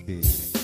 ස්තුතියි.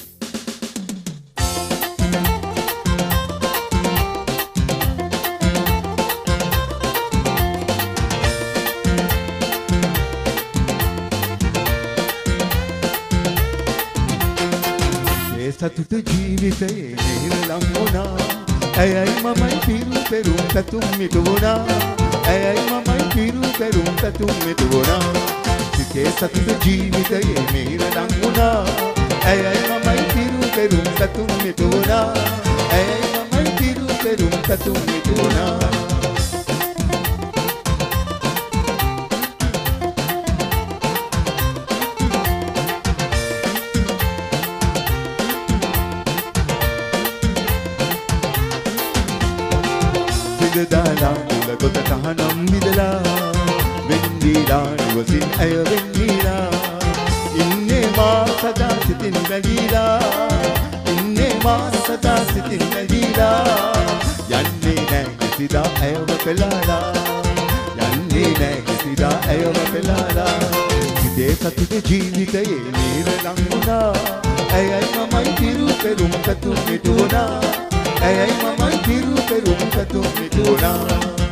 සතුට ජීවිතයේ නිරලම් වුණා. ඇයයි මමයි පිරු පෙරුම් පැතුම් මිටුණා. ඇයයි මමයි පිරු පෙරුම් පැතුම් මිටුණා. සිතේ සතුට ජීවිතයේ නිරලම් වුණා. ඇයයි මමයි පිරු පෙරුම් පැතුම් මිටුණා. ඇයයි මමයි පිරු පෙරුම් පැතුම් මිටුණා. දාලා මුල ගොත තහනම් විදලා වෙන්දීලා නුවසින් ඇය වෙන්නීලා ඉන්නේ මා සදා සිතින් බැඳීලා ඉන්නේ මා සදා සිතින් බැඳීලා යන්නේ නෑ කිසිදා ඇයව පෙළාලා යන්නේ නෑ කිසිදා ඇයව පෙළාලා සිතේ සතුට ජීවිතයේ නිරලම් වුණා. ඇයයි මමයි පිරු පෙරුම් පැතුම් මිටුණා. ඇයයි මමයි පිරු පෙරුම් පැතුම් මිටුණා.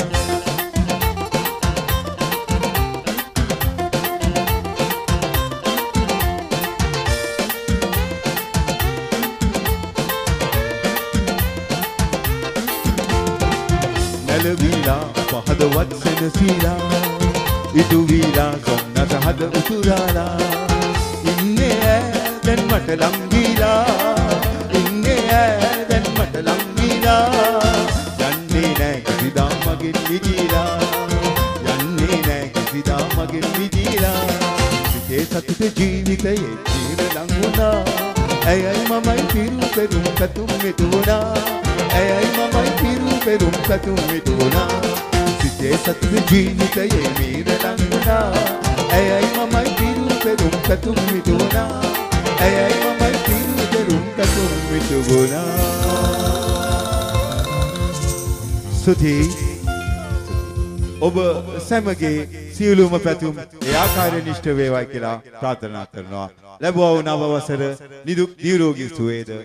නැලවිලා පහදවත් සෙනසීලා ඉටුවීලා සොන්නත හද උසුරාලා ඉන්නේ ඈ දැන් මට ලංගීලා ඉන්නේ ඈ දැන් මට ලංගීලා යන්නේ නෑ කිසිදා මගෙන් විදීලා යන්නේ නෑ කිසිදා මගෙන් විදීලා සිතේ සතුට ජීවිතයේ නිරලම් වුණා. ඇයයි මමයි පිරු පෙරුම් පැතුම් මිටුණා. ඇයයි මමයි පිරු පෙරුම් පැතුම් මිටුණා. සිතේ සතුට ජීවිතයේ නිරලම් වුණා. ඇයයි මමයි පිරු පෙරුම් පැතුම් මිටුණා. ඇයයි මමයි පිරු පෙරුම් පැතුම් මිටුණා. ස්තුතියි. ඔබ සැමගේ සියලුම පැතුම් ඒ ආකාරයෙන් ඉෂ්ට වේවායි කියලා ප්‍රාර්ථනා කරනවා. ලැබුවා වූ නව වසර නිදුක් නිරෝගී සුවේද